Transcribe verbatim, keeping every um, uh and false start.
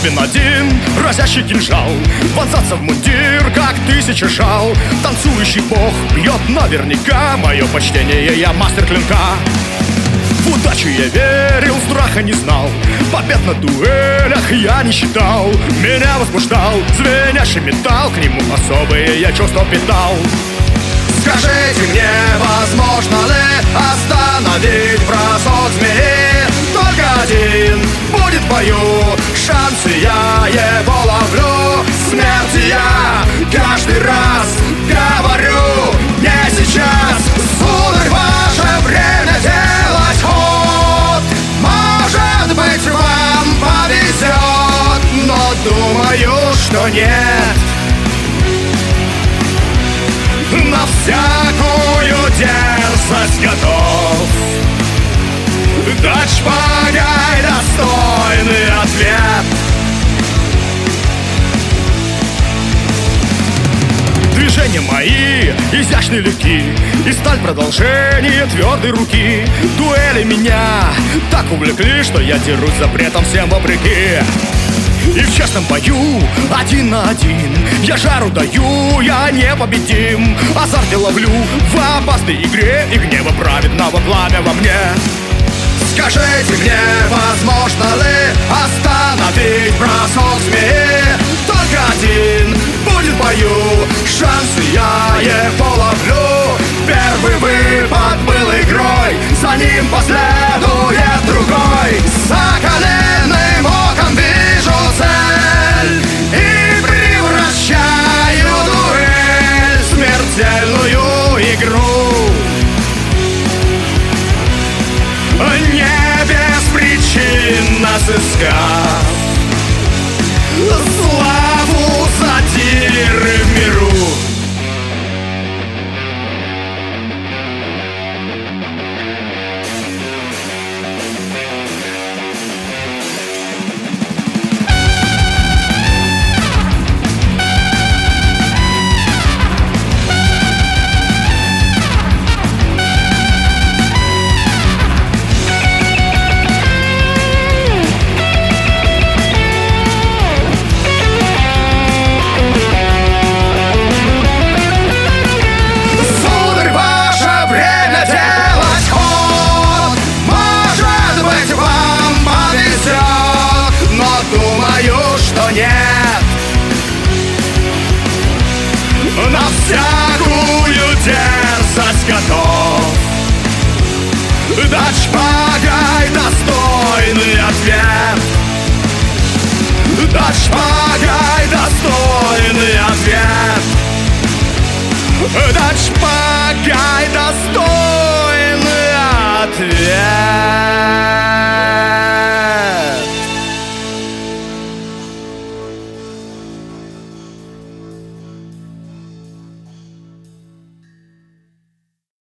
способен один разящий кинжал вонзаться в мундир, как тысяча жал. Танцующий бог бьет наверняка. Мое почтение, я мастер клинка. В удачу я верил, страха не знал. Побед на дуэлях я не считал. Меня возбуждал звенящий металл. К нему особые я чувства питал. Скажите мне, возможно ли остановить бросок змеи? Только один будет в бою шанс, и я его ловлю. Смерти я каждый раз говорю: не сейчас, сударь, ваше время делать ход. Может быть, вам повезет, но думаю, что нет. На всякую дерзость готов дать шпагой достойный ответ. Движения мои изящны, легки, и сталь продолжение твердой руки. Дуэли меня так увлекли, что я дерусь запретом всем вопреки. И в честном бою, один на один, я жару даю, я непобедим. Азарт я ловлю в опасной игре, и гнева праведного пламя во мне. Скажите мне, возможно ли остановить бросок змеи? Только один будет в бою шанс, и я его ловлю. Первый выпад был игрой, за ним последует другой. За коленным оком вижу цель и превращаю дуэль в смертельную игру. Не без причин сыскав славу сатиры в миру. На всякую дерзость готов дать шпагой достойный ответ. Дать шпагой достойный ответ. Дать